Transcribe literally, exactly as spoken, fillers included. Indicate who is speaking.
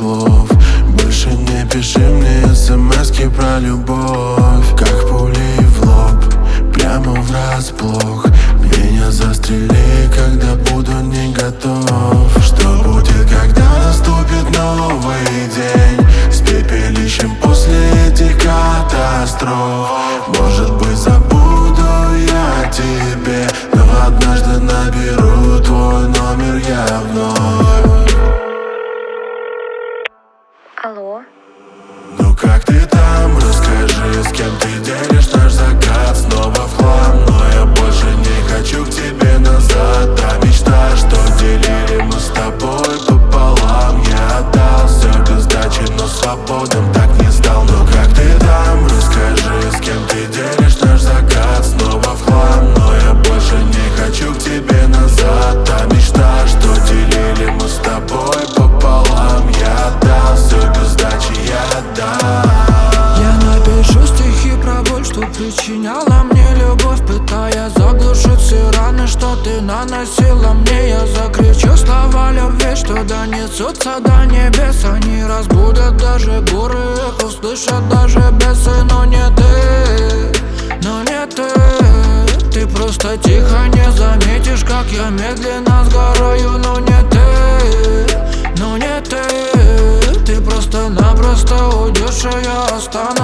Speaker 1: слов. Больше не пиши мне смски про любовь. Как пули в лоб, прямо врасплох. Меня застрели, когда буду не готов. Что будет, когда наступит новый день, с пепелищем после этих катастроф? Может быть, забуду я тебе, но однажды наберу твой номер я вновь.
Speaker 2: Алло.
Speaker 1: Ну как ты там? Расскажи, с кем ты делишь наш закат. Снова в хлам, но я больше не хочу к тебе назад. Та мечта, что делили мы с тобой пополам, я отдал все без сдачи, но свободным так не стал. Ну как ты там? Расскажи, с кем ты делишь наш закат. Снова в хлам, но я больше не хочу к тебе назад. Та мечта, что делили мы с тобой пополам, я отдал все без сдачи, я отдал.
Speaker 3: Я напишу стихи про боль, что причиняла мне любовь, пытая заглушить все раны, что ты наносила мне. Я закричу слова любви, что донесутся до небес. Они разбудят даже горы, их услышат даже бесы. Но не ты, но не ты. Ты просто тихо не заметишь, как я медленно сгораю. Но не ты, но не ты. Ты просто-напросто уйдешь, а я останусь.